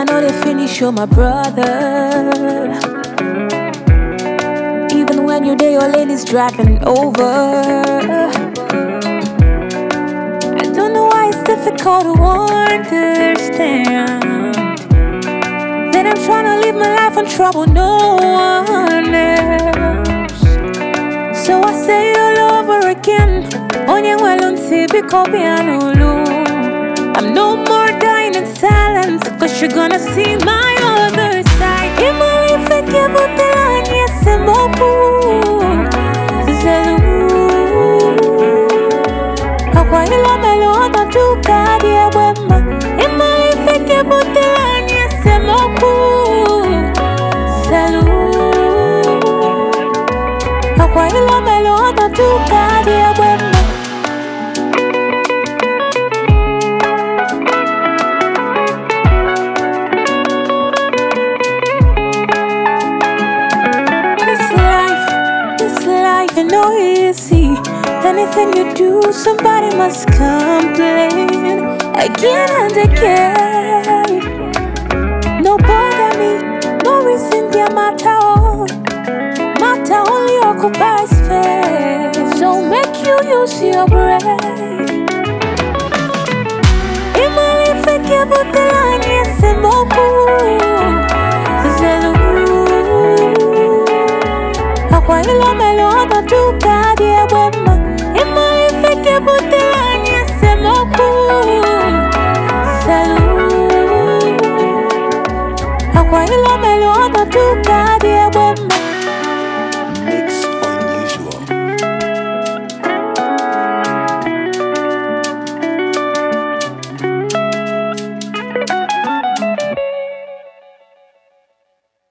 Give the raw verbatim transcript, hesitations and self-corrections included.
I know they finish, you're my brother. Even when you're there, your lane is driving over. I don't know why it's difficult to understand that I'm trying to live my life and trouble no one else. So I say it all over again. Onye welunti biko bianulu. I'm no more dying in silence, cause you're gonna see my other side. Imali feke butelani esemoku Zelu Akwa ilo melo oda tuka diya wema. Imali feke butelani esemoku Zelu Akwa ilo melo oda tuka diya wema. No easy. Anything you do, somebody must complain again and again. No bother me, no reason dear matter. Matter only occupies space. So make you use your brain. Imali feke butelani esemoku Zelu Akwa ilo melo oda tuka diya wema. Imali feke butelani esemoku Zelu Akwa ilo melo